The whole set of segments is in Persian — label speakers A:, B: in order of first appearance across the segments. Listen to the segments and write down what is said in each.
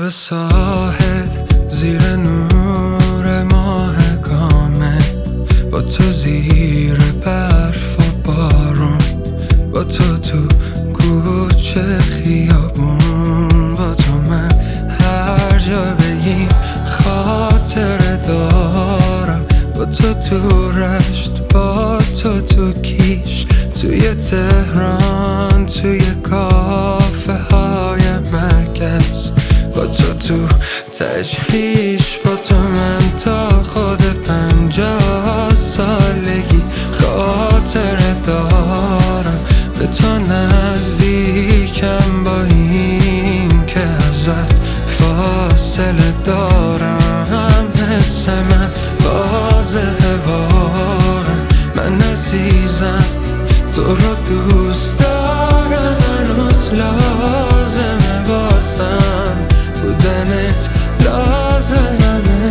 A: کنار ساحل زیر نور ماه کامل، با تو زیر برف و بارون، با تو تو کوچه خیابون، با تو من هر جا بگیم خاطره دارم، با تو تو رشت، با تو تو کیش، توی تهران، توی کافه های مرکز، با تو تو تجریش، با تو من تا خود 50 سالگی خاطره دارم، به تو نزدیکم با این که ازت فاصله دارم، حس من واضحه وارم، من عزیزم تو رو دوست دارم، هنوز لازمه واسم بودنت، لازمه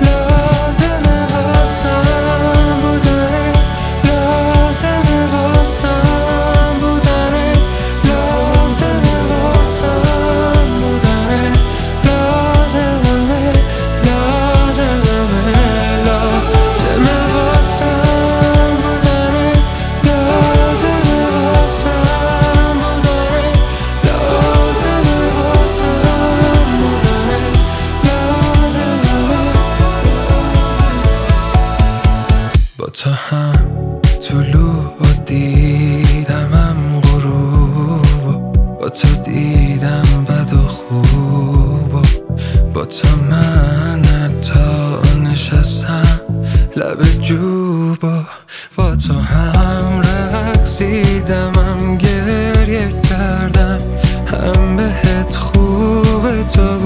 A: واسم بودنت، لازمه واسم بودنت، لازمه واسم بودنت، لازمه واسم بودنت، لازمه واسم بودنت، لازمه واسم بودنت، با تو هم طلوع و دیدمم غروب، با تو دیدم بد و خوب، با تو من حتی نشستم لب جوبا، با تو هم رقصیدم، هم گریه کردم، هم بهت خوبه تو